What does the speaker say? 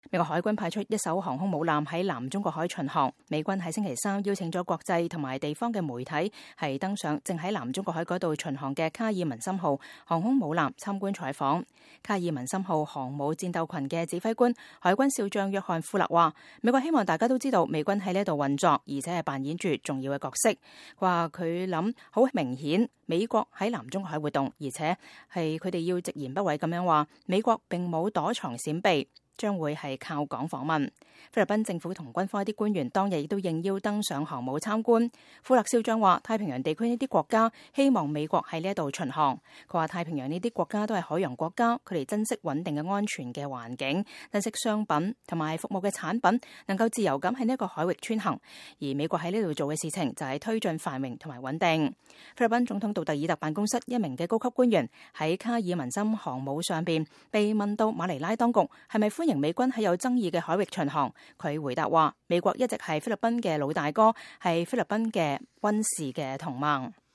美國海軍派出一艘航空母艦喺南中國海巡航。美軍喺星期三邀請咗國際同埋地方嘅媒體係登上正喺南中國海嗰度巡航嘅卡爾文森號航空母艦參觀採訪。卡爾文森號航母戰鬥群嘅指揮官海軍少將約翰庫勒話：美國希望大家都知道美軍喺呢度運作，而且係扮演住重要嘅角色。佢話佢諗好明顯，美國喺南中國海活動，而且係佢哋要直言不諱咁樣話，美國並冇躲藏閃避，將會係靠港訪問。菲律賓政府同軍方一啲官員當日亦都應邀登上航母參觀。庫勒少將話：太平洋地區呢啲國家希望美國喺呢一度巡航。佢話太平洋呢啲國家都係海洋國家，佢哋珍惜穩定嘅安全嘅環境，珍惜商品同埋服務嘅產品能夠自由咁喺呢一個海域穿行。而美國喺呢度做嘅事情就係推進繁榮同埋穩定。菲律賓總統杜特爾特辦公室一名嘅高級官員喺卡爾文森航母上邊被問到馬尼拉當局係咪歡迎美軍喺有爭議嘅海域巡航，佢回答話：美國一直係菲律賓嘅老大哥，係菲律賓嘅軍事嘅同盟。